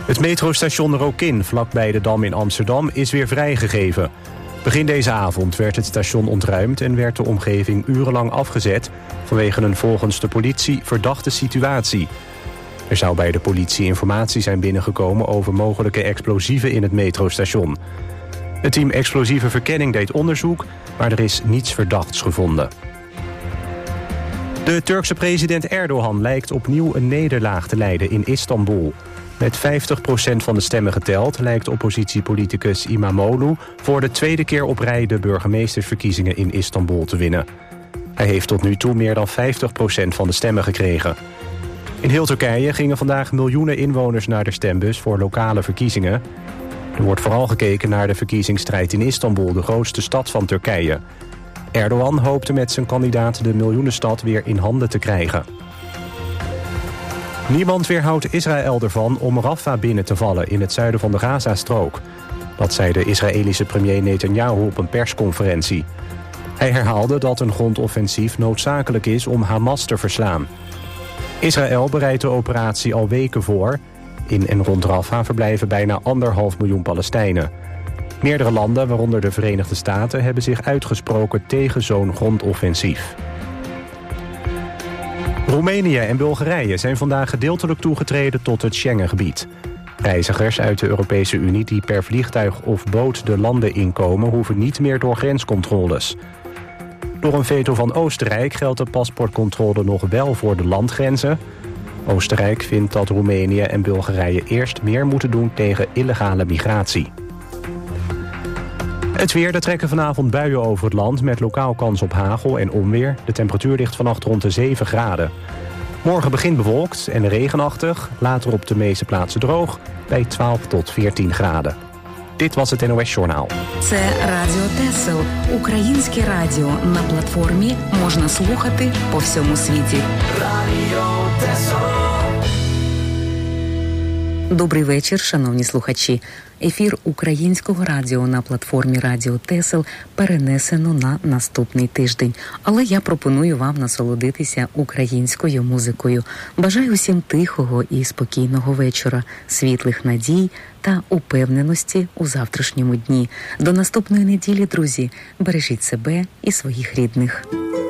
Het metrostation Rokin, vlakbij de Dam in Amsterdam, is weer vrijgegeven. Begin deze avond werd het station ontruimd en werd de omgeving urenlang afgezet vanwege een volgens de politie verdachte situatie. Er zou bij de politie informatie zijn binnengekomen over mogelijke explosieven in het metrostation. Het team Explosieve Verkenning deed onderzoek, maar er is niets verdachts gevonden. De Turkse president Erdogan lijkt opnieuw een nederlaag te lijden in Istanbul. Met 50% van de stemmen geteld lijkt oppositiepoliticus İmamoğlu voor de tweede keer op rij de burgemeestersverkiezingen in Istanbul te winnen. Hij heeft tot nu toe meer dan 50% van de stemmen gekregen. In heel Turkije gingen vandaag miljoenen inwoners naar de stembus voor lokale verkiezingen. Er wordt vooral gekeken naar de verkiezingsstrijd in Istanbul, de grootste stad van Turkije. Erdogan hoopte met zijn kandidaat de miljoenenstad weer in handen te krijgen. Niemand weerhoudt Israël ervan om Rafah binnen te vallen in het zuiden van de Gazastrook. Dat zei de Israëlische premier Netanyahu op een persconferentie. Hij herhaalde dat een grondoffensief noodzakelijk is om Hamas te verslaan. Israël bereidt de operatie al weken voor. In en rond Rafah verblijven bijna 1,5 miljoen Palestijnen. Meerdere landen, waaronder de Verenigde Staten, hebben zich uitgesproken tegen zo'n grondoffensief. Roemenië en Bulgarije zijn vandaag gedeeltelijk toegetreden tot het Schengengebied. Reizigers uit de Europese Unie die per vliegtuig of boot de landen inkomen hoeven niet meer door grenscontroles. Door een veto van Oostenrijk geldt de paspoortcontrole nog wel voor de landgrenzen. Oostenrijk vindt dat Roemenië en Bulgarije eerst meer moeten doen tegen illegale migratie. Het weer, er trekken vanavond buien over het land met lokaal kans op hagel en onweer. De temperatuur ligt vannacht rond de 7 graden. Morgen begint bewolkt en regenachtig, later op de meeste plaatsen droog bij 12 tot 14 graden. Dit was het NOS Journaal. Це Радіо Тесел. Українське радіо на платформі можна слухати по всьому світі. Радіо Тесел. Добрий вечір, шановні слухачі. Ефір українського радіо на платформі Радіо Тесел перенесено на наступний тиждень. Але я пропоную вам насолодитися українською музикою. Бажаю усім тихого і спокійного вечора, світлих надій та упевненості у завтрашньому дні. До наступної неділі, друзі. Бережіть себе і своїх рідних.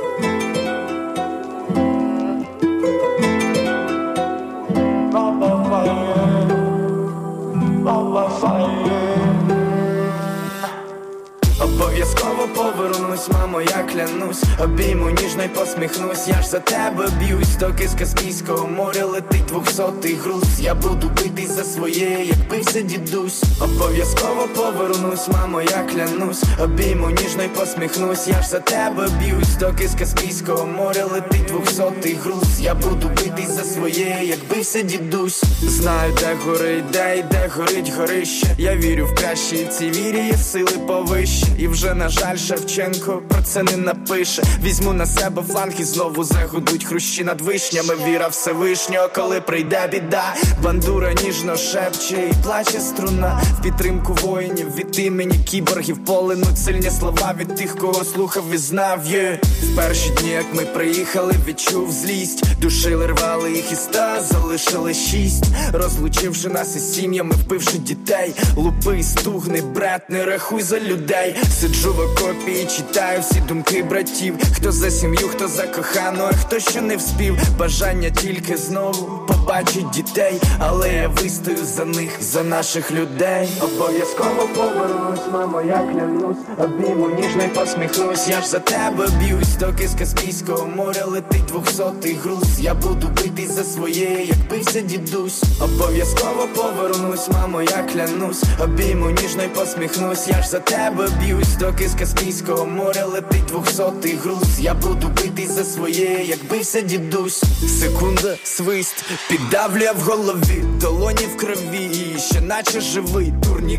Обов'язково повернусь, мамо, я клянусь. Обійму ніжно й посміхнусь. Я ж за тебе б'юсь, доки з Каспійського моря летить 200-й груз. Я буду битись за своє, як бився дідусь. Обов'язково повернусь, мамо, я клянусь. Обійму ніжно й посміхнусь. Я ж за тебе б'юсь, доки з Каспійського моря летить 200-й груз. Я буду битись за своє, як бився дідусь. Знаю, де горить, де горить горище. Я вірю в краще, і в цій вірі є сили повище. І вже, на жаль, Шевченко про це не напише. Візьму на себе фланг і знову загудуть хрущі над вишнями. Віра Всевишнього, коли прийде біда. Бандура ніжно шепче і плаче струна. В підтримку воїнів від імені кіборгів полинуть сильні слова від тих, кого слухав і знав. В перші дні, як ми приїхали, відчув злість. Душили, рвали їх із 100, залишили 6. Розлучивши нас із сім'ями, вбивши дітей. Лупи, стугни, брат, не рахуй за людей. Сиджу в окопі і читаю всі думки братів. Хто за сім'ю, хто за кохану, а хто ще не вспів. Бажання тільки знову побачить дітей. Але я вистою за них, за наших людей. Обов'язково повернусь, мамо, я клянусь. Обійму ніжно й посміхнусь. Я ж за тебе б'юсь, доки з Каспійського моря летить 200-й груз. Я буду битись за своє, як бився дідусь. Обов'язково повернусь, мамо, я клянусь. Обійму ніжно й посміхнусь. Я ж за тебе б'юсь, доки з Каспійського моря летить 200-й груз. Я буду битись за своє, як бився дідусь. Секунда, свист, піддавлює в голові. Долоні в крові, і ще наче живий.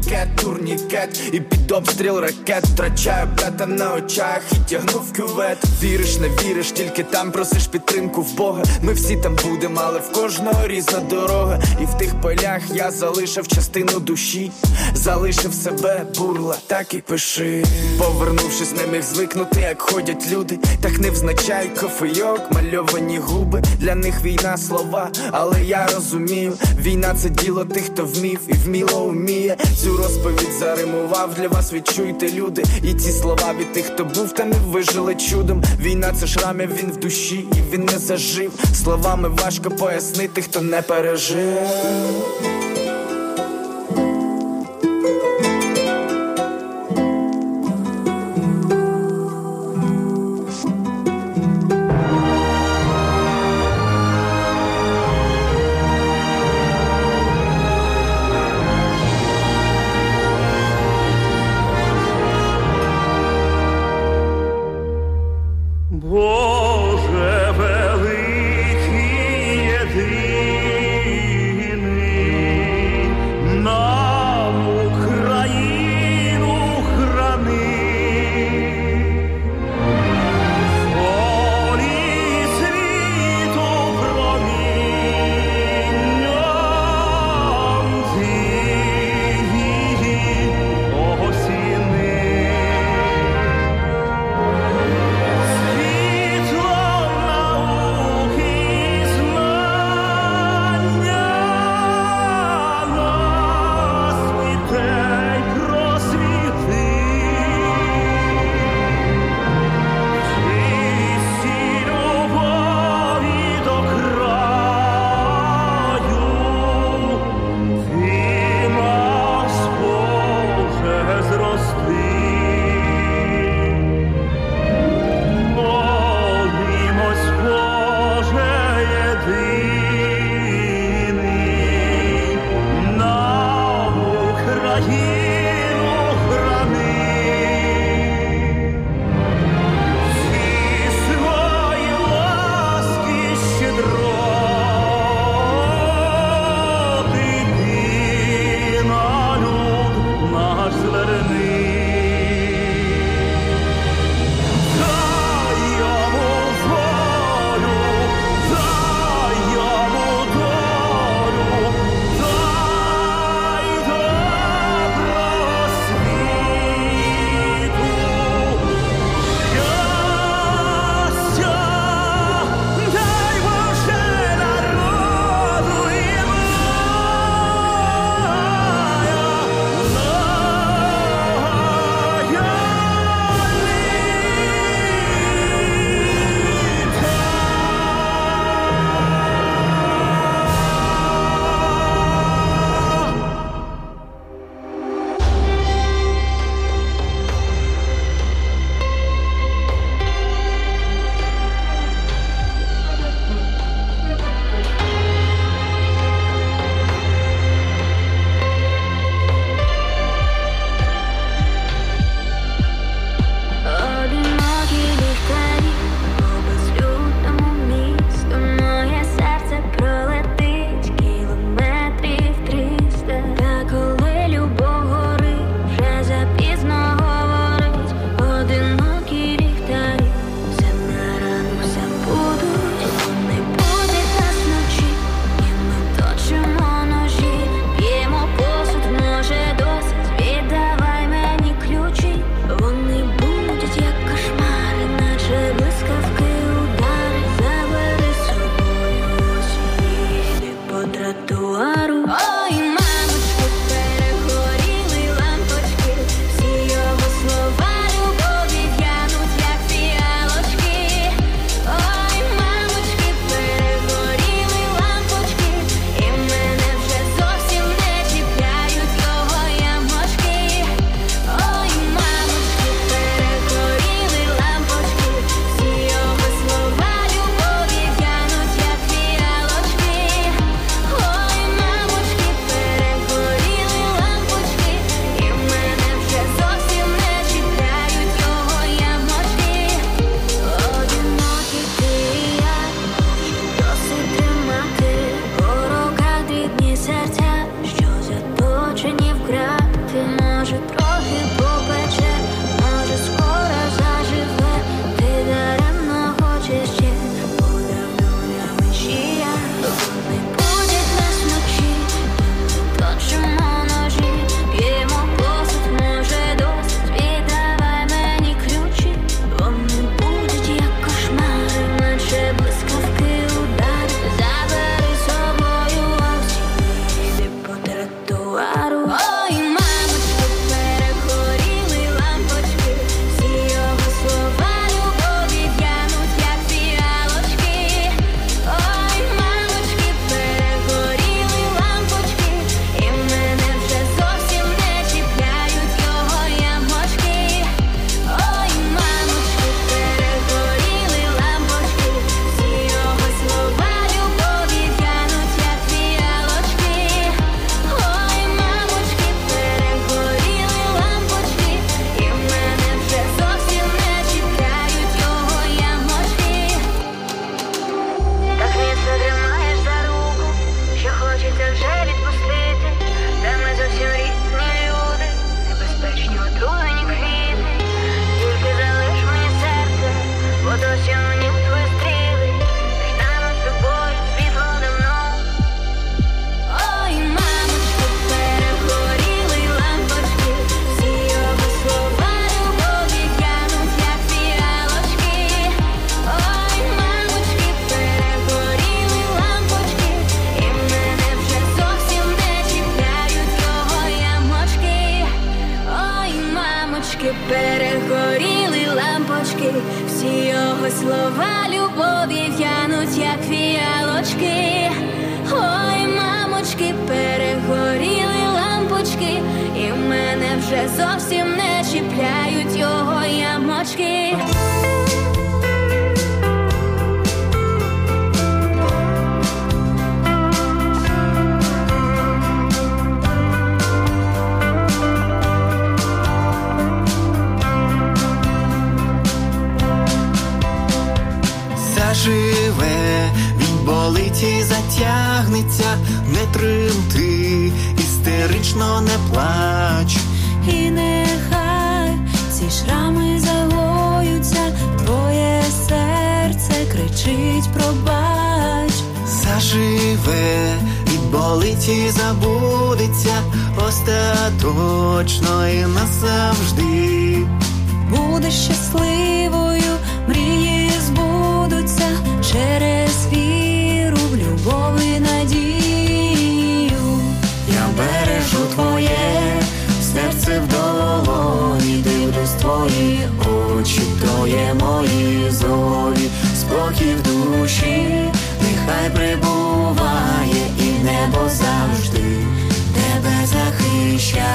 Турнікет, і під обстріл ракет. Втрачаю брата на очах і тягну в кювет. Віриш, не віриш, тільки там просиш підтримку в Бога. Ми всі там будемо, але в кожного різна дорога. І в тих полях я залишив частину душі. Залишив себе, бурла, так і пиши. Повернувшись, не міг звикнути, як ходять люди. Так невзначай кофейок, мальовані губи. Для них війна слова, але я розумію. розумію. Війна це діло тих, хто вмів і вміло вміє. Цю розповідь заримував для вас, відчуйте, люди. І ці слова від тих, хто був та не вижили чудом. Війна це шрамів, він в душі і він не зажив. Словами важко пояснити, хто не пережив. Боже великий єдиний, мови слова любові в'януть, як фіалочки. Ой, мамочки, перегоріли лампочки, і мене вже зовсім не чіпляють його ямочки. Заживе, він болить і затягнеться, не тремти, істерично не плач. І нехай ці шрами загоються, твоє серце кричить пробач. Заживе, відболить і забудеться, остаточно і назавжди. Будеш щасливою, мрії збудуться, через віру в любов і надію. Я бережу твоє серце в долоні, дивлюсь твої очі, то є мої зорі. Спокій в душі, нехай прибуває, і небо завжди тебе захищає.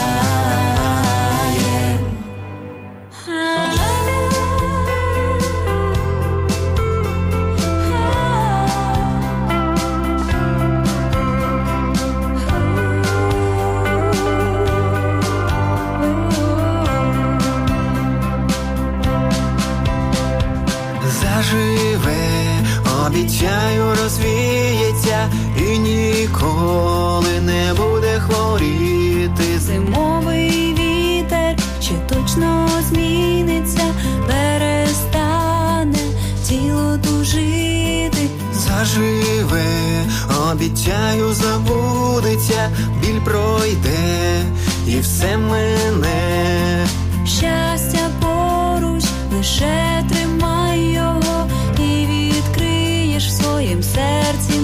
Заживе, обіцяю, розвіється і ніколи не буде хворіти. Зимовий вітер ще точно зміниться, перестане тіло тужити. Заживе, обіцяю, забудеться, біль пройде і все мине. Щастя поруч, лише тримай його, і відкриєш в своїм серці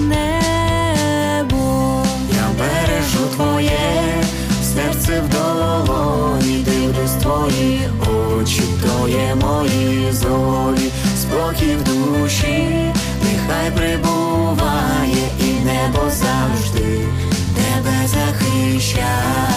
небо. Я бережу твоє серце в долоні, дивлюсь твої очі, то є мої зорі. Спокій в душі, нехай прибуває, і небо завжди тебе захищає.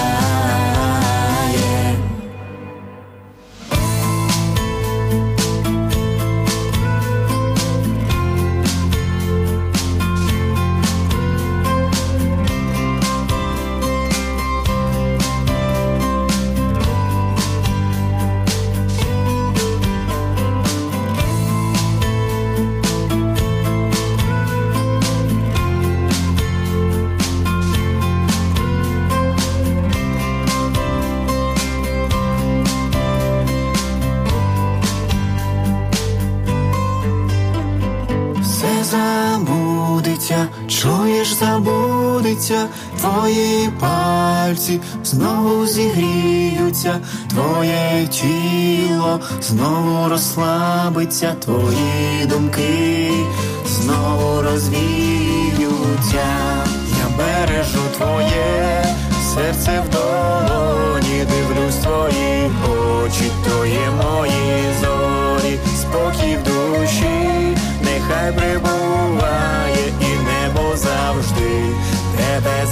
Чуєш, забудеться, твої пальці знову зігріються, твоє тіло знову розслабиться, твої думки знову розвіються. Я бережу твоє серце в долоні, дивлюсь твої очі, то є мої зорі. Спокій в душі, нехай прибуває, і небо завжди тебе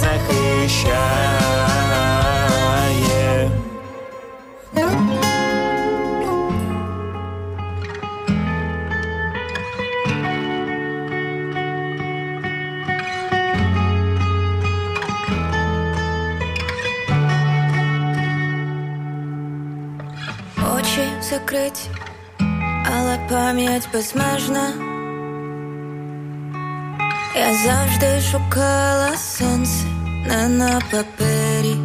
захищає. Очі закриті, але пам'ять безмежна. Я завжди шукала сонце не на папері,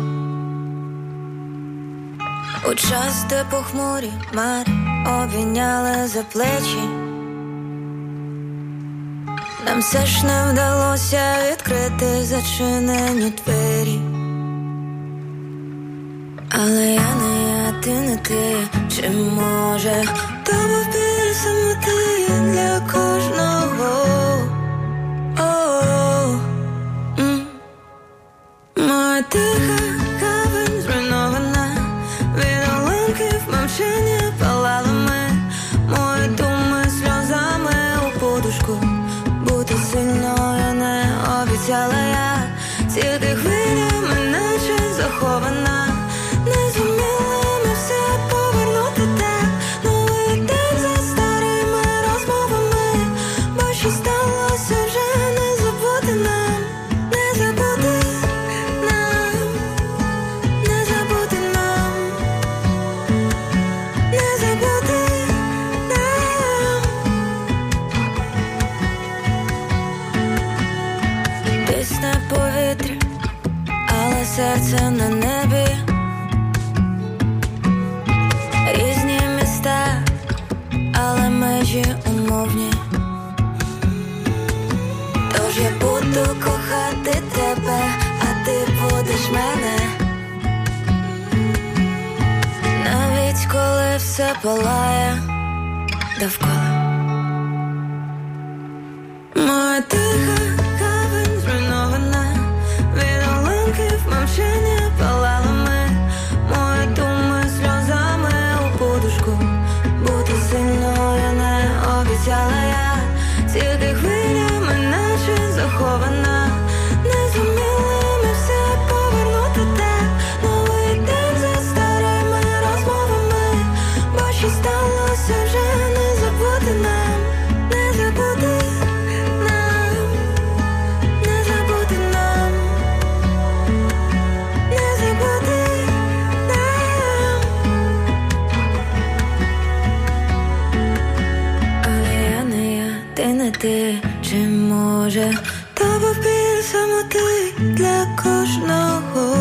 у час, де похмурі хмари обійняли за плечі. Нам все ж не вдалося відкрити зачинені двері. Але я не я, ти не ти, чи може то був біль самоти для кожного. Моя тиха гавань зруйнована, від уламків мовчання палали ми. Мої думи серце на небі. Різні міста, але межі умовні. Тож я буду кохати тебе, а ти будеш мене. Навіть коли все палає довкола. Моя тиха гавань зруйнована, від уламків мовчання палали ми. Мої думи сльозами у подушку, бути сильною не обіцяла я. Тільки хвилями наче захована, не зуміли ми все повернути так. Новий день за старими розмовами, бо що сталося вже не забути нам. Не забути нам, не забути нам, не забути нам. Але я не я, ти не ти, чи може то був біль самоти для кожного.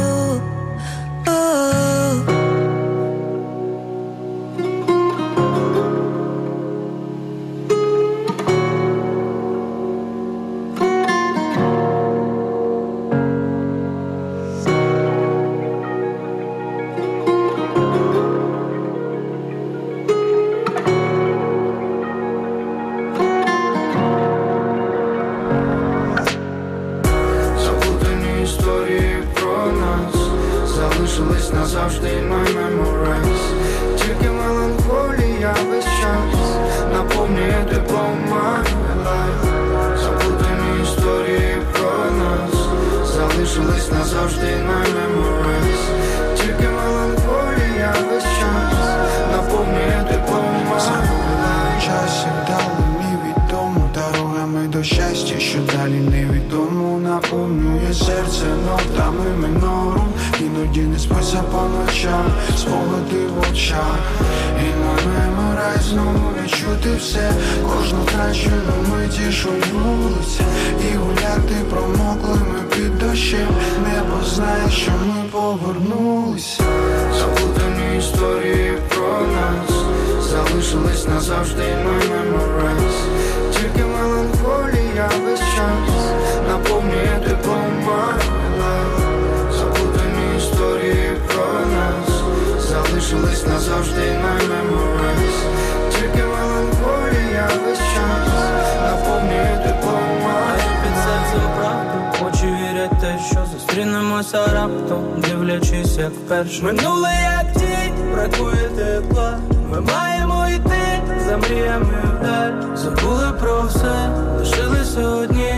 Залишились назавжди my memories. Тільки меланхолія весь час наповнює теплом my life. Заплутані історії про нас залишились назавжди my memories. Тільки меланхолія весь час наповнює теплом my life. Час дали невідомо, дорогами до щастя, що далі невідомо. Наповнює серце нотами минором. Іноді не спиться по ночам, спогади в очах. І на меморай знову відчути все, кожну втрачену миті вулиці. І гуляти промоклими під дощем. Небо знає, що ми повернулись. Заплутані історії про нас залишились назавжди my memories. Тільки меланхолія весь час наповнює теплом my life. Заплутані історії про нас залишились назавжди my memories. Тільки меланхолія весь час наповнює теплом my life. Під серцем правду, очі вірять те, що зустрінемося раптом, дивлячись як вперше. Минуле як тінь, бракує тепла. Ми маємо йти за мріями вдаль. Забули про все, лишилися одні.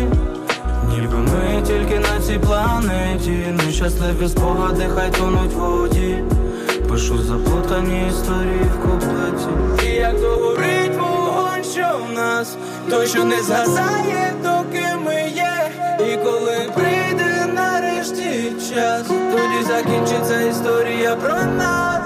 Ніби ми тільки на цій планеті. Нещасливі спогади хай тонуть в воді. Пишу заплутані історії в куплеті. І як догорить вогонь, що в нас, той, що не згасає, доки ми є. І коли прийде нарешті час, тоді закінчиться історія про нас.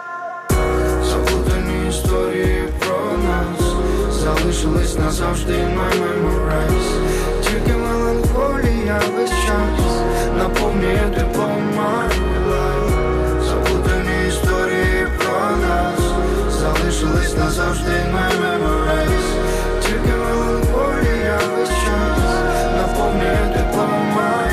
Заплутані історії про нас залишились назавжди my memories. Тільки меланхолія весь час наповнює теплом my life. Заплутані історії про нас залишились назавжди my memories. Тільки меланхолія весь час наповнює теплом my life.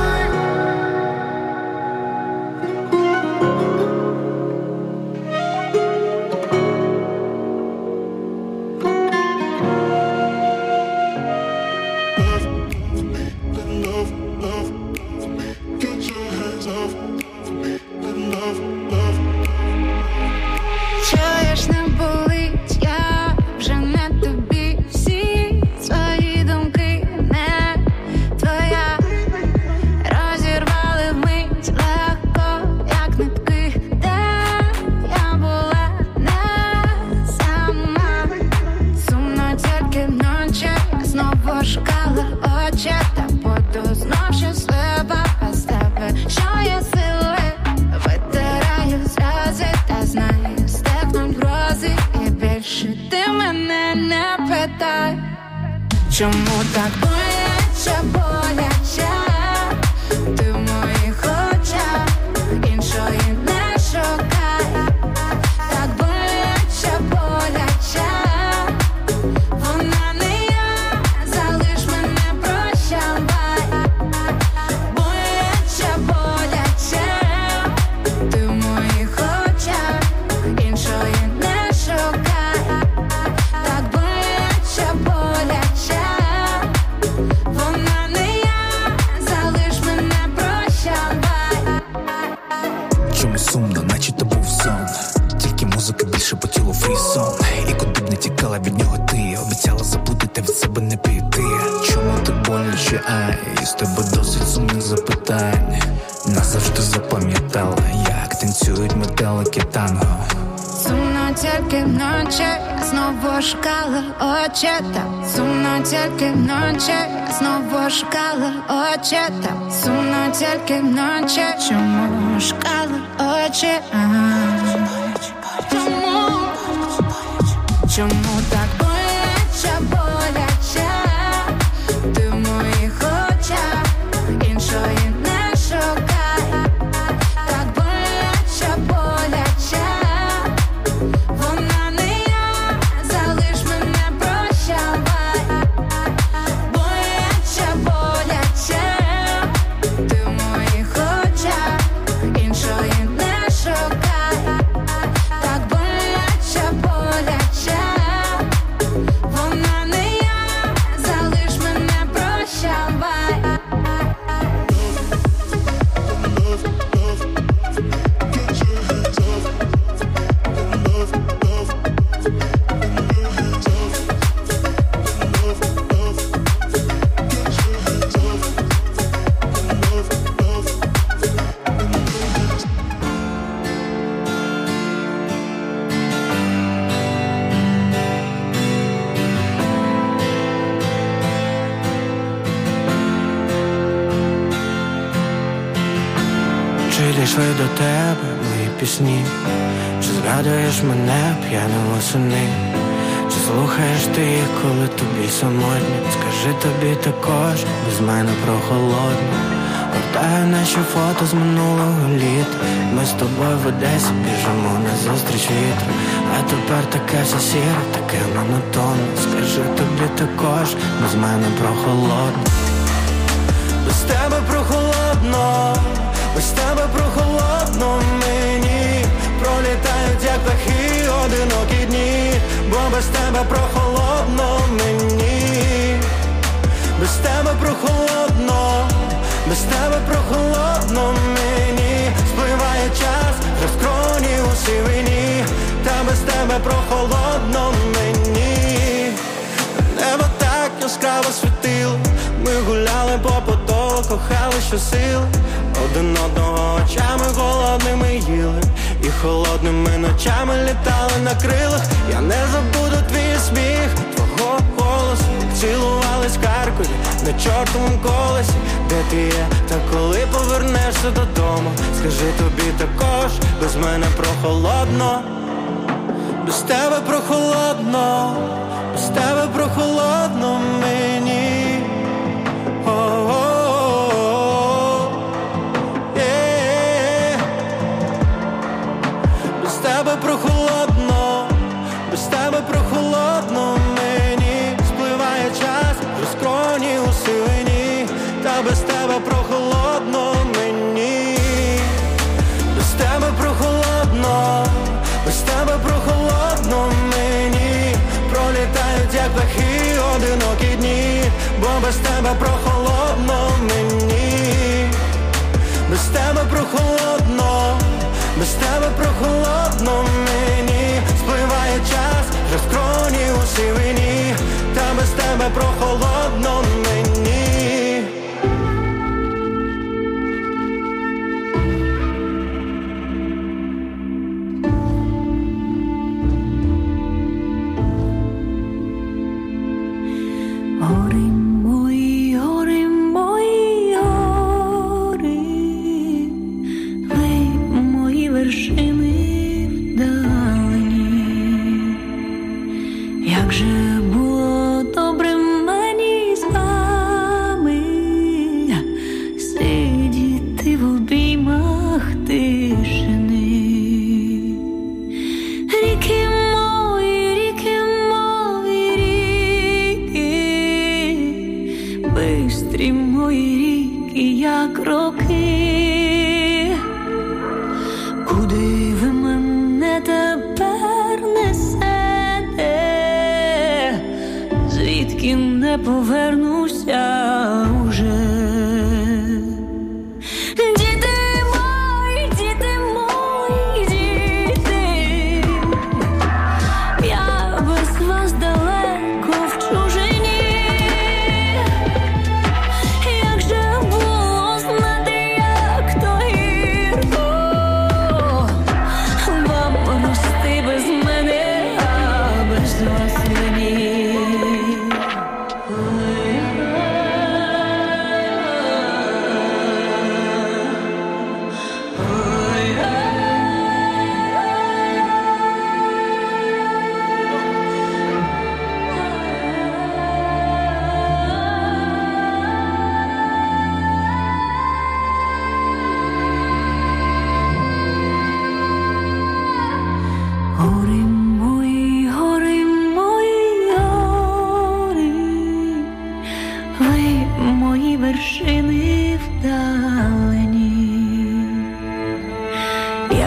Чуєш, не болить, я вже не тобі. Всі свої думки не твоя. Розірвали вмить легко, як нитки. Де я була не сама. Сумно тільки вночі я знову шукала очі. Та буду знов щаслива без тебе. Що є сили, витираю сльози та знаю, стихнуть грози. І більше ти мене не питай, чому так боляче, боляче. Ти в моїх очах чому сумно, наче то був сон. Тільки музика більше по тілу фрісон. І куди б не тікала від нього ти, обіцяла забути та від себе не піти. Чому так боляче, ай, з тебе досить сумних запитань. Назавжди запам'ятала, як танцюють метелики танго. Сумно тільки вночі, знову шукала очета. Сумно тільки вночі, знову шукала очета. Сумно тільки вночі, чому шукала очі? Чому так боляче, боляче? Ти в моїх очах, іншої не шукай. Так боляче, боляче. Вона не я, залиш мене, прощавай. Боляче, боляче. Ти в моїх очах, іншої не шукай. Так боляче, боляче. Вона не я, залиш мене, прощавай. Чи дійшли до тебе мої пісні? Чи згадуєш мене п'яним восени? Чи слухаєш ти їх, коли тобі самотньо? Скажи, тобі також без мене прохолодно. Гортаю наші фото з минулого літа. Ми з тобою в Одесі біжимо назустріч вітру. А тепер таке все сіре, таке монотонне. Скажи, тобі також без мене прохолодно. Без тебе прохолодно, без тебе прохолодно мені. Пролітають як птахи одинокі дні. Бо без тебе прохолодно мені. Без тебе прохолодно, без тебе прохолодно мені. Спливає час, розкроні у сивині. Та без тебе прохолодно мені. Небо так яскраво світило. Ми гуляли по Подолу, кохали щосили. Один одного очами голодними їли. І холодними ночами літали на крилах. Я не забуду твій сміх, твого голосу. Цілувались в Харкові на чортовому колесі. Де ти є, та коли повернешся додому? Скажи, тобі також без мене прохолодно. Без тебе прохолодно, без тебе прохолодно мені. Без тебе прохолодно, без тебе прохолодно мені. Спливає час, розкроні у сивині. Та без тебе прохолодно мені. Без тебе прохолодно, без тебе прохолодно мені. Пролітають як птахи одинокі дні. Бо без тебе прохолодно мені. Без тебе прохолодно, без тебе прохолодно мені. Спливає час, розкроні у сивині. Та без тебе прохолодно мені. Гори мої, гори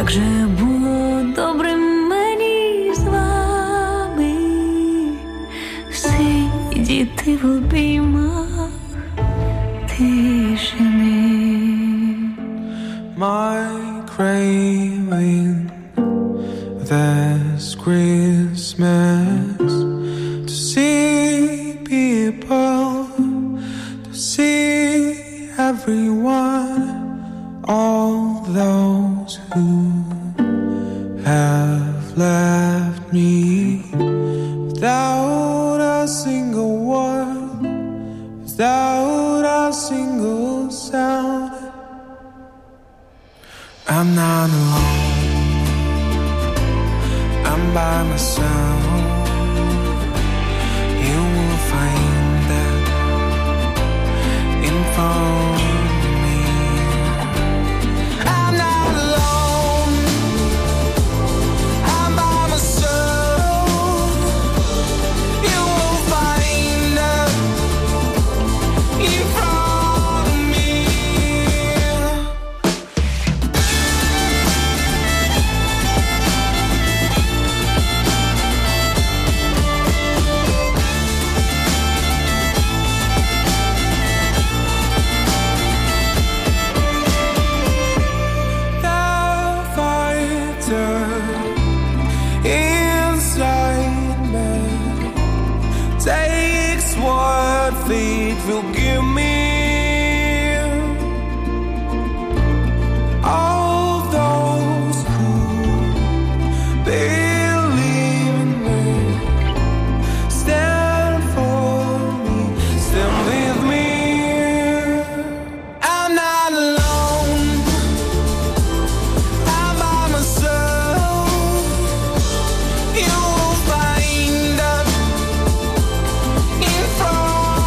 як же було добре мені з вами сидіти в обіймах тишини. My craving this Christmas to see people, to see everyone, all those who have left me without a single word, without a single sound. I'm not alone, I'm by myself. You will find that info. Will give me all those who believe in me, stand for me, stand with me. I'm not alone, I'm by myself. You will find that in front.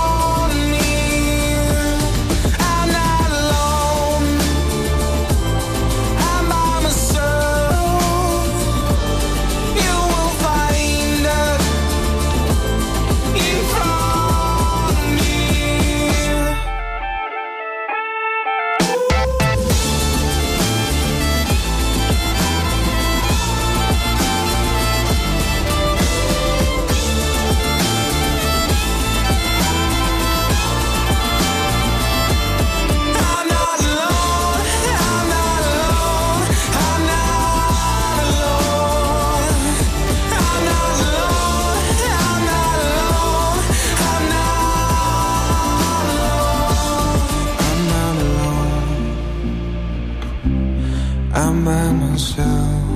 I'm by myself.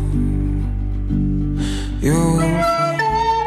You will find.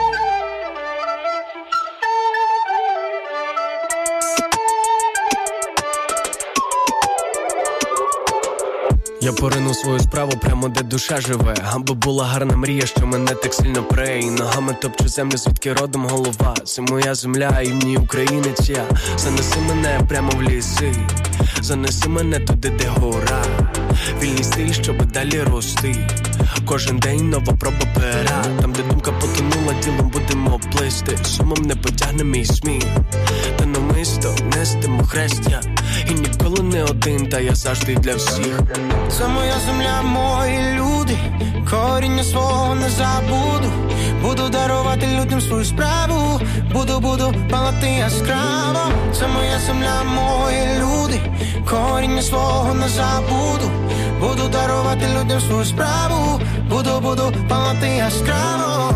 Я поринув свою справу прямо де душа живе. Аби була гарна мрія, що мене так сильно пре. І ногами топчу землю, звідки родом голова. Це моя земля, і мені українець я. Занеси мене прямо в ліси, занеси мене туди, де гора. Вільний стиль, щоб далі рости. Кожен день нова проба пера. Там, де думка потонула, ділом будемо плисти. Сумом не потягне мій сміх, та намисто нестимо хрестя. І ніколи не один, та я завжди для всіх. Це моя земля, мої люди. Коріння свого не забуду. Буду дарувати людям свою справу. Буду палати яскраво. Це моя земля, мої люди. Коріння свого не забуду. Буду дарувати людям свою справу. Буду палати яскраво.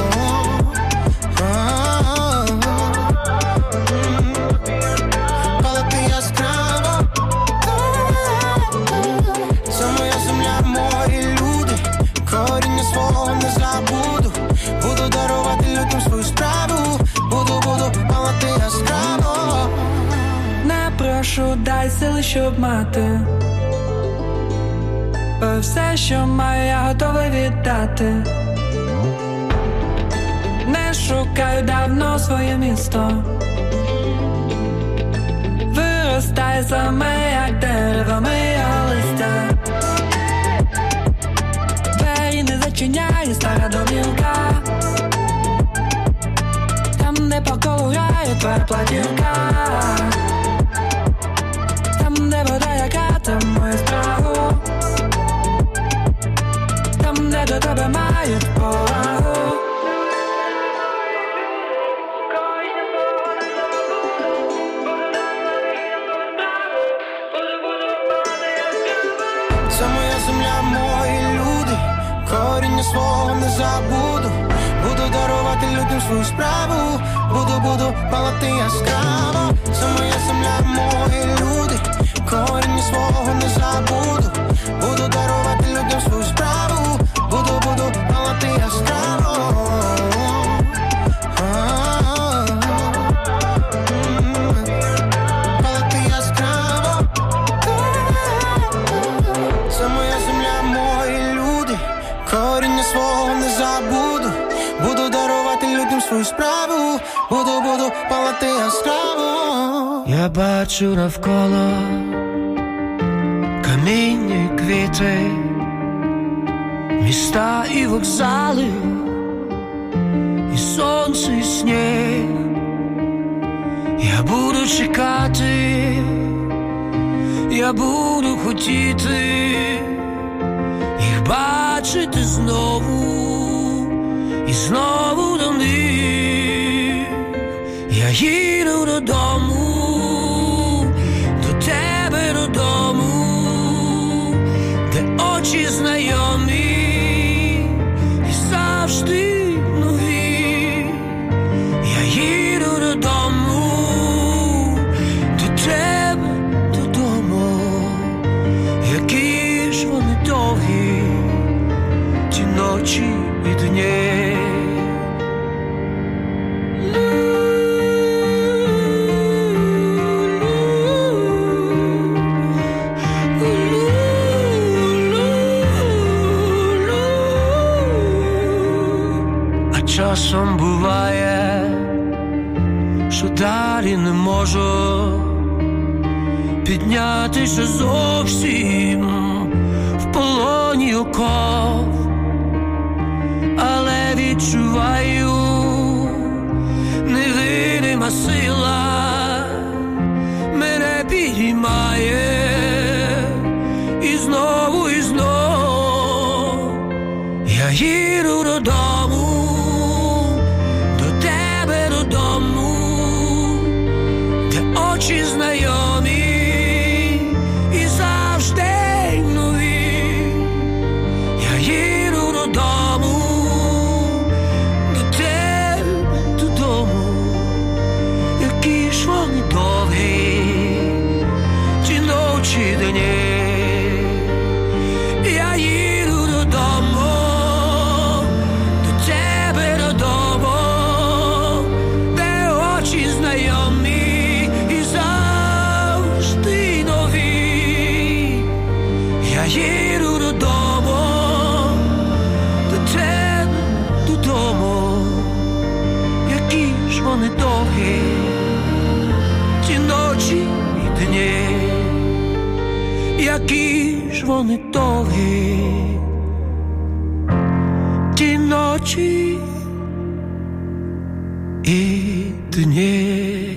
Палати яскраво. Це моя земля, мої люди. Коріння свого не забуду. Буду дарувати людям свою справу. Буду палати яскраво. Не прошу, дай сили, щоб мати все, що маю, я готовий віддати. Не шукаю давно своє місто. Виростає саме, як дерево, моє листя. Двері не зачиняє стара домівка. Там, де по колу грає твоя платівка. Там, де вода, яка там моя справа. Це моя земля, мої люди, коріння свого не забуду. Буду дарувати людям свою справу, буду палати яскраво. Це моя земля, мої люди, коріння свого не забуду. Буду дарувати людям свою справу, буду палати яскраво. Палати яскраво. Це моя земля, мої люди, коріння свого не забуду. Буду дарувати людям свою справу, буду палати яскраво. Я бачу навколо каміння і квіти, міста і вокзали, і сонце, і сніг. Я буду чекати, я буду хотіти їх бачити знову. І знову до них я їду додому, до тебе додому, де очі знайомі і завжди нові. Я їду додому, до тебе додому, які ж вони довгі, ті ночі і дні. Часом буває, що далі не можу піднятися зовсім в полоні оков, але відчуваю, невидима сила мене підіймає і знову я їду додому. Очі знайомі і завжди нові. Я їду додому, до тебе додому, які ж вони довгі, ті ночі дні. Я їду додому, до тебе додому, де очі знайомі. Їду додому, до тебе додому, які ж вони довгі, ті ночі і дні, які ж вони довгі, ті ночі і дні.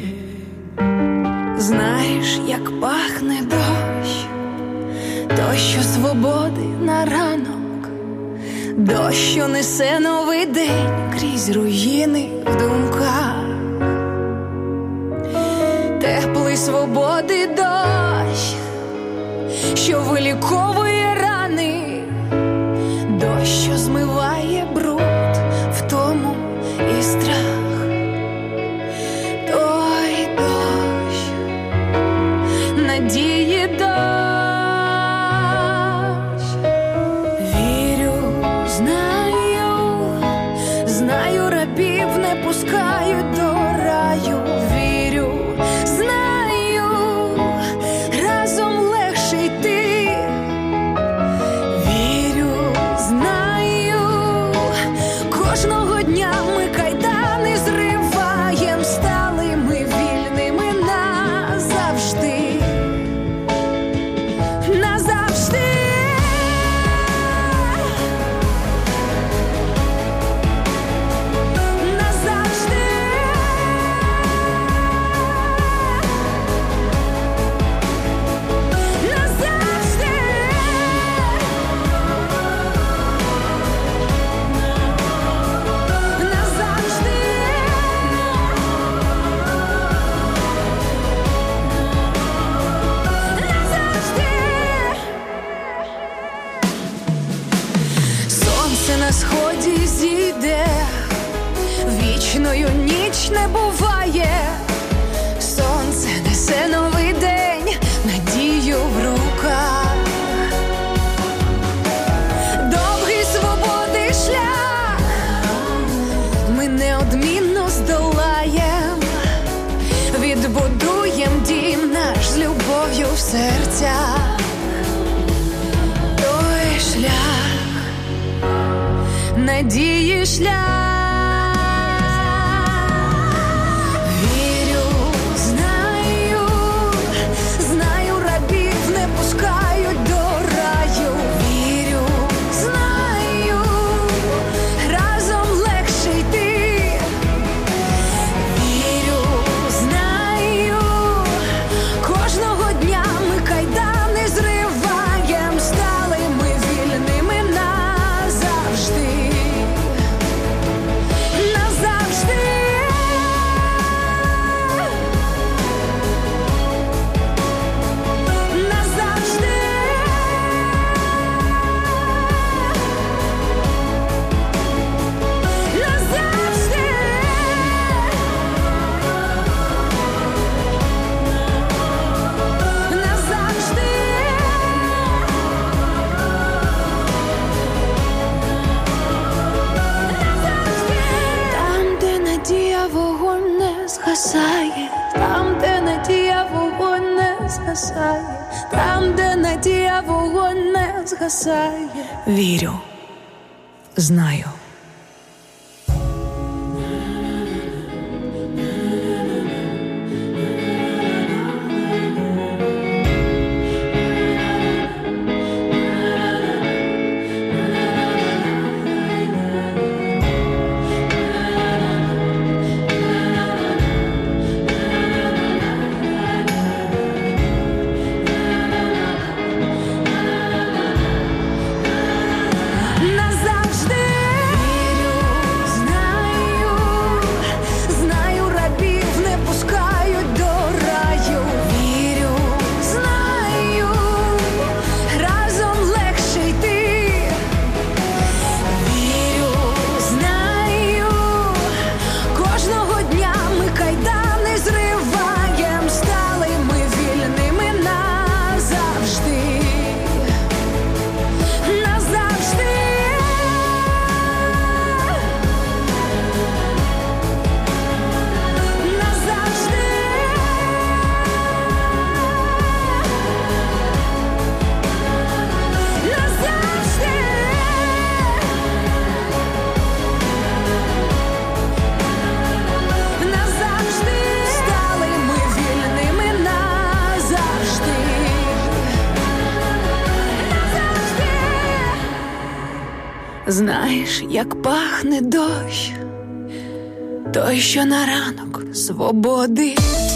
Знаєш, як пахне дощ, дощ, що свободи на ранок, дощ, що несе новий день крізь руїни в думках. Теплий свободи дощ, що виліковує рани, дощ, що змиває бруд, втому і страх. Той дощ надії дощ. Знаю, рабів не пускають до раю. Вірю, знаю, разом легше йти. Сонце на сході зійде, вічною ніч не буває. Сонце несе новий день, надію в руках. Довгий свободи шлях ми неодмінно здолаєм. Відбудуєм дім наш з любов'ю в серцях. Той шлях, надії шлях. Там, де надія вогонь не згасає, там, де надія вогонь не згасає. Вірю, знаю. Знаєш, як пахне дощ, той, що на ранок свободи.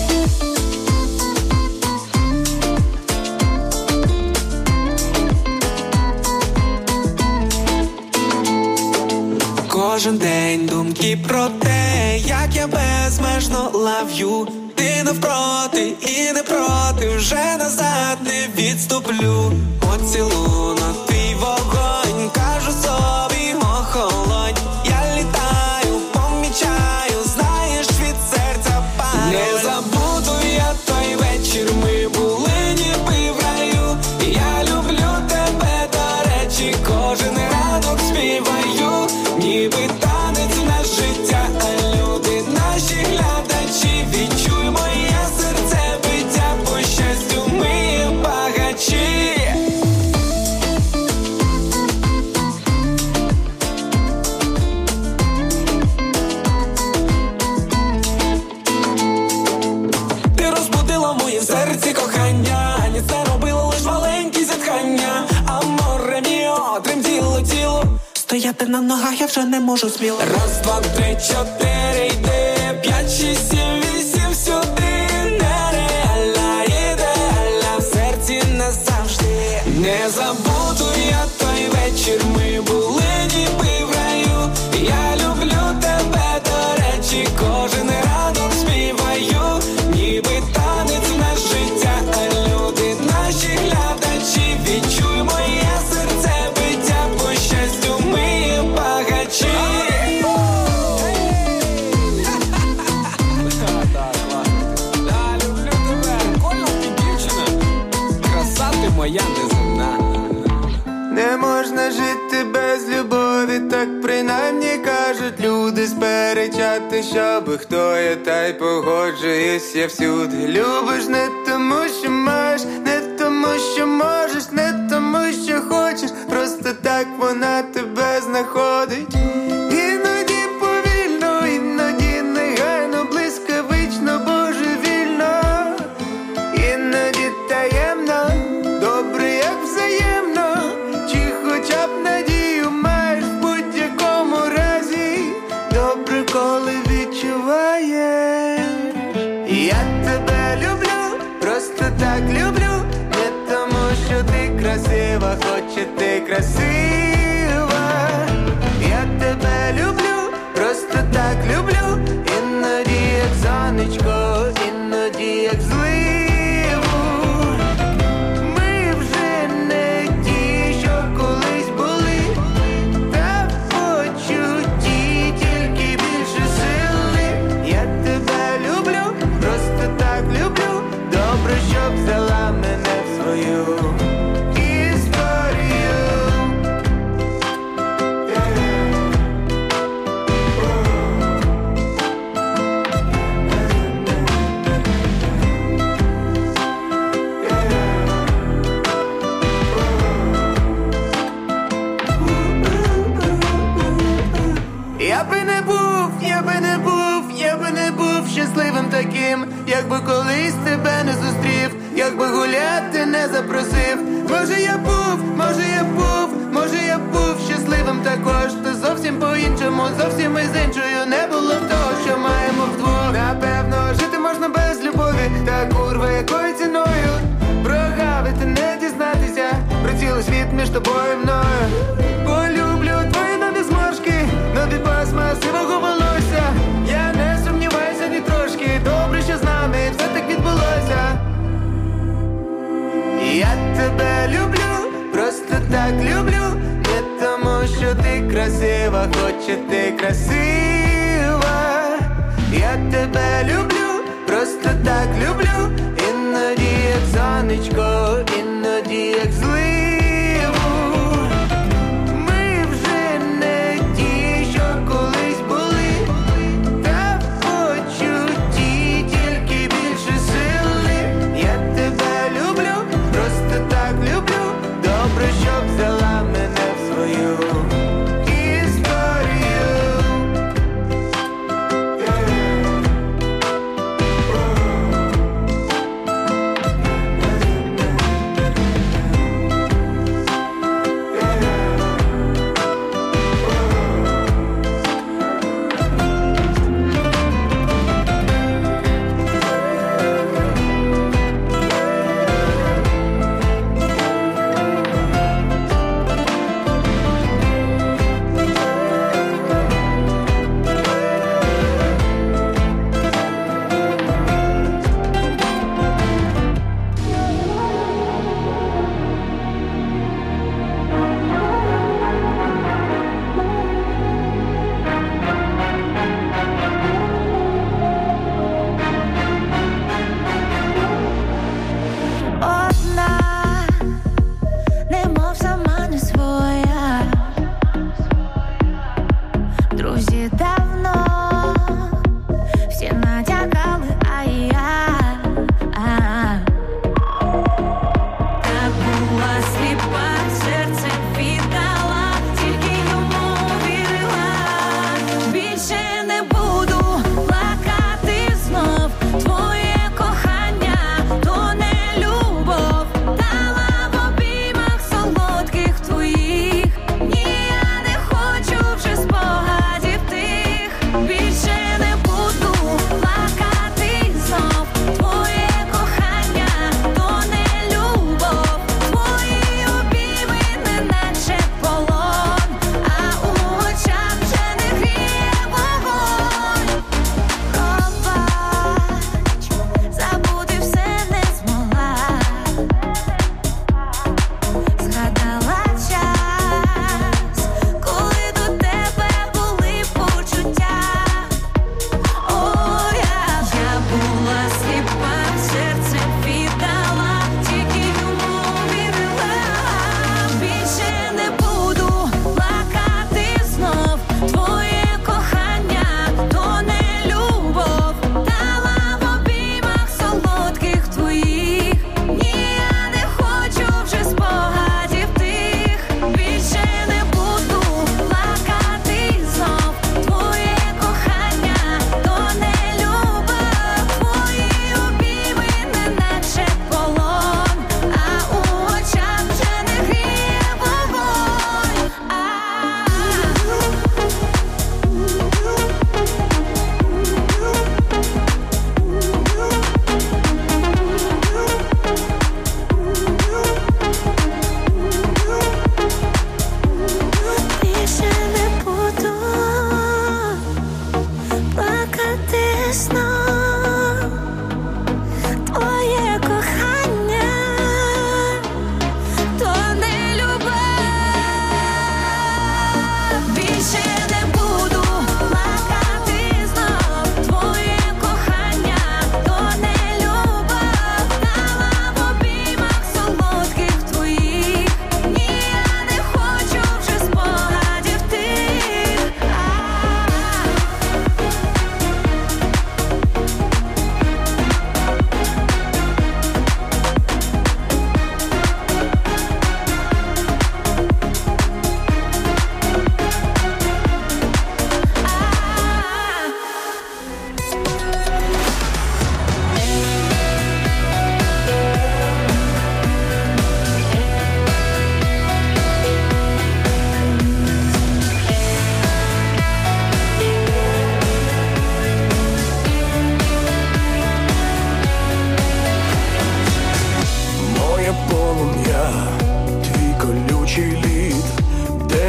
Кожен день думки про те, як я безмежно ловлю. Ти навпроти і не проти, вже назад не відступлю. Поцілунок, твій вогонь, кажу собі охолонь. Я літаю, помічаю, знаєш, від серця палю. Не забуду я той вечір, ми були ніби в раю. Я люблю тебе, до речі, кожен ранок співаю. Ніби танець в наш життя, а люди наші глядачі. Відчуй моє серце биття, по щастю ми багачі. Ти розбудила моє в серці кохання, ні це робило лиш маленькі зітхання. Аморе міо, тремтіло тіло, стояти на ногах я вже не можу сміло. Раз, два, три, чотири, йди, 5, 6, 7, 8, сюди. Нереальна, ідеальна, в серці назавжди. Не забуду я той вечір, ми були ніби в раю. Я люблю тебе, до речі, кожен ранок співаю. Ніби танець в наш життя, а люди наші глядачі. Відчуй моє серце биття, по щастю ми Не можна жити без любові, так принаймні кажуть люди. Сперечати, щоби хто я, та й погоджуюсь я всюди. Любиш не тому, що маєш, не тому, що можеш, не тому, що хочеш. Просто так вона тебе знаходить. Іноді повільно, іноді негайно, блискавично, божевільно. Іноді таємно, добре як взаємно. Чи хоча б надію маєш в будь-якому разі. Добре, коли відчуваєш. Я тебе люблю, просто так люблю. Не тому, що ти красива, хоч і ти красива. Я тебе люблю, просто так люблю. Іноді як сонечко, іноді як зливу. Ми вже не ті, що колись були. Та в почутті тільки більше сили. Я тебе люблю, просто так люблю. Добре, щоб взяла мене в свою історію. Я би не був щасливим таким, якби колись тебе не зустрів, якби гуляти не запросив. Може я був щасливим також, та зовсім по-іншому, зовсім із іншою. Не було б того, що маємо вдвох. Напевно, жити можна без любові, та курва якою ціною. Прогавити, не дізнатися про цілий світ між тобою і мною. Полюблю твої нові зморшки, нові пасма сивого волосся. Я не сумніваюся ні трошки, добре, що з нами все так відбулося. Я тебе люблю, просто так люблю. Не тому, що ти красива, хоч і ти красива. Я тебе люблю, просто так люблю. Іноді як сонечко, іноді як зливу. Ми вже не ті, що колись були. Та в почутті тільки більше сили. Я тебе люблю, просто так люблю. Добре, щоб взяла мене в свою історію.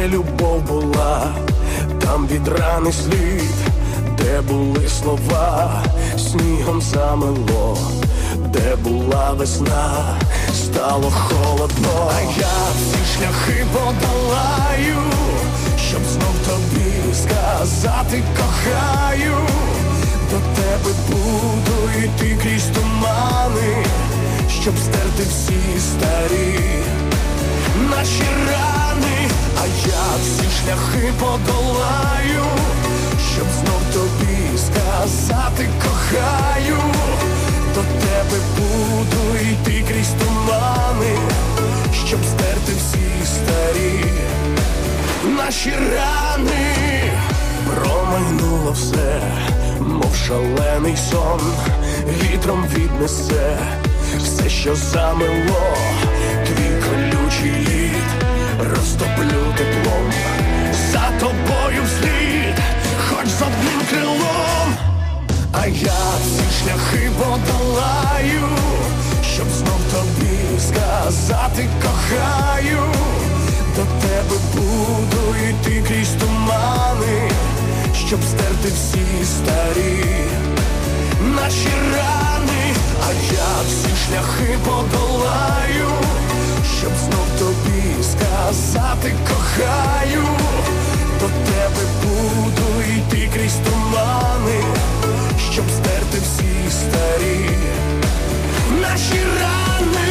де любов була, там від рани слід, де були слова, снігом замело, де була весна, стало холодно. А я всі шляхи подолаю, щоб знов тобі сказати кохаю. До тебе буду йти крізь тумани, щоб стерти всі старі наші рани. А я всі шляхи подолаю, щоб знов тобі сказати кохаю. До тебе буду йти крізь тумани, щоб стерти всі старі наші рани. Промайнуло все, мов шалений сон, вітром віднесе все, що замело. Твій колючий лід розтоплю теплом, за тобою вслід, хоч з одним крилом. А я всі шляхи подолаю, щоб знов тобі сказати кохаю. До тебе буду йти крізь тумани, щоб стерти всі старі наші рани. А я всі шляхи подолаю, щоб знов тобі сказати кохаю. До тебе буду йти крізь тумани, щоб стерти всі старі наші рани.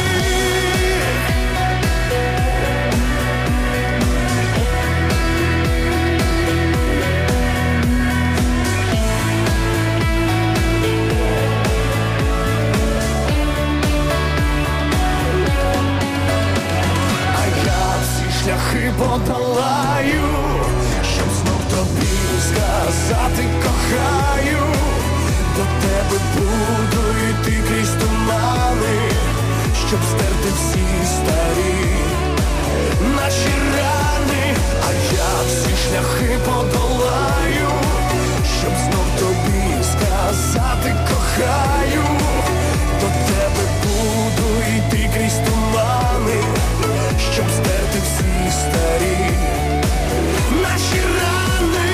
Шляхи подолаю, щоб знов тобі сказати кохаю. До тебе буду йти крізь тумани, щоб стерти всі старі наші рани. А я всі шляхи подолаю, щоб знов тобі сказати кохаю. До тебе буду йти крізь тумани, щоб стерти всі старі наші рани.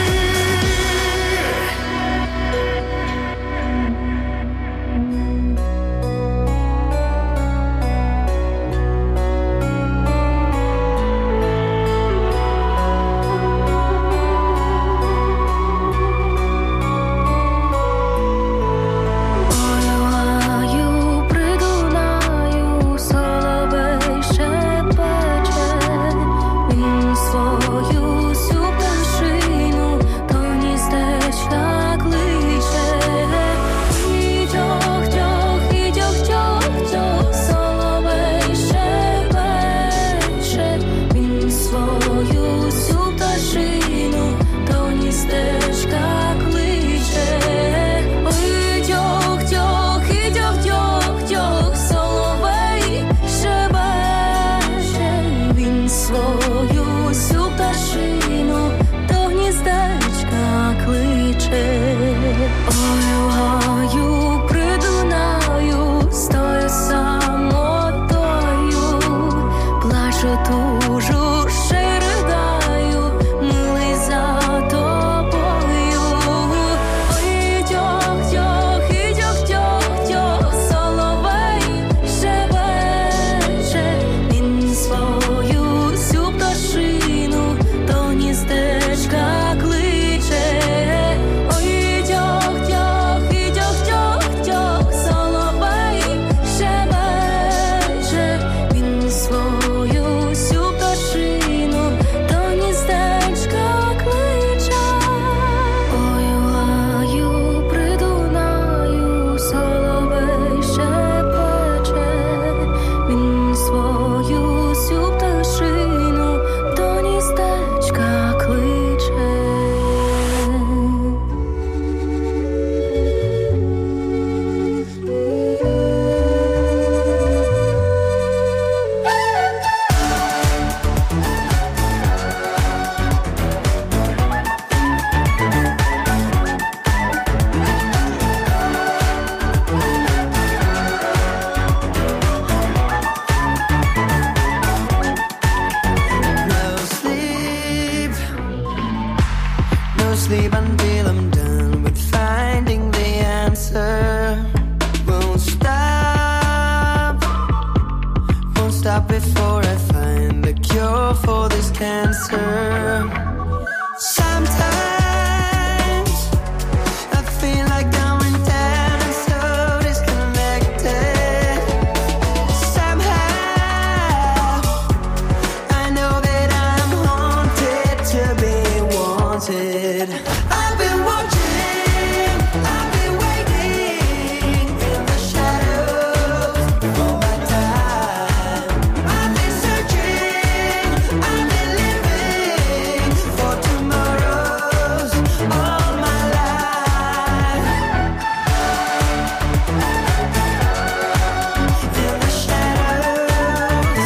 Ой, cure for this cancer. Sometimes I feel like going down and so disconnected. Somehow I know that I'm haunted to be wanted. I've been watching, I've been waiting in the shadows all my time. I've been searching, I've been living for tomorrows all my life. In the shadows.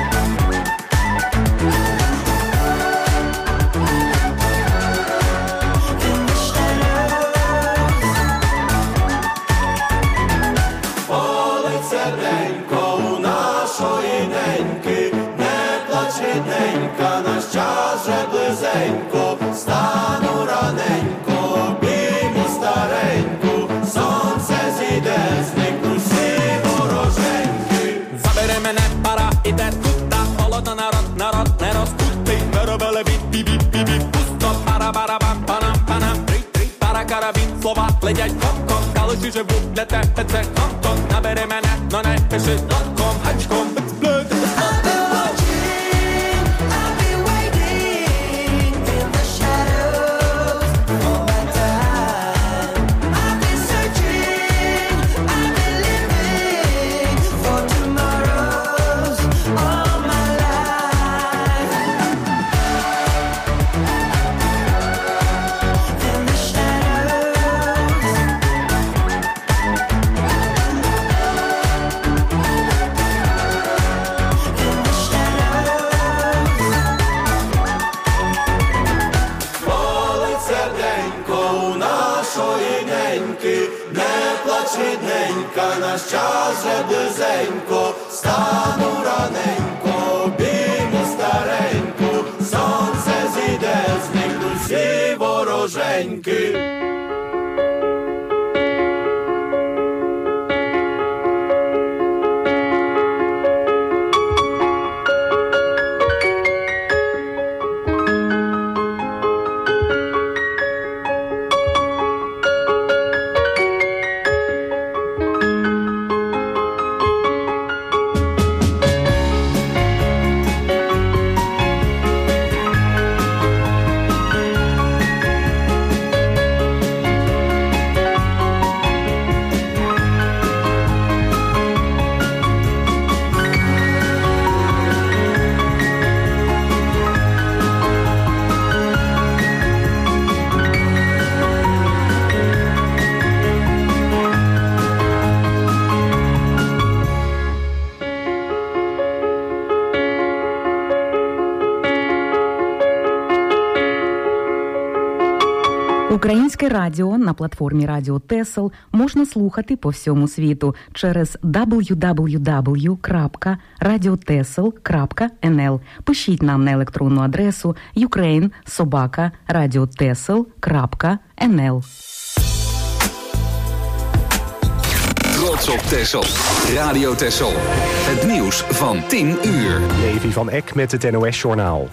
Болить серденько у нашої неньки, не плач рідненька, наш час вже близенько, стану раненько, обійму стареньку, сонце зійде, зникнуть всі вороженьки. Забери мене, пора, іде тут, та холодно, народ не розкутий. Виробили біп-біп-біп-біп, пусто, пара-бара-бам-панам-панам. Три-три, пара карабін, слова летять ком-ком, калуші живуть для тебе, це Хонконг. Набери мене, но не пиши нотком, гачком, блюд. I've been watching, I've been waiting in the shadows all my time. I've been searching, I've been living for tomorrows all my life. In the shadows. Болить серденько у нашої неньки, не плач рідненька, наш час вже близенько, стану раненько, обійму стареньку, сонце зійде, зникнуть всі вороженьки. Українське радіо на платформі Радіо Тесел можна слухати по всьому світу через www.radiotesel.nl. Пишіть нам на електронну адресу ukraine@radiotesel.nl. Trots op Texel. Radio Texel. Het nieuws van 10 uur. Levi van Eck met het NOS-journaal.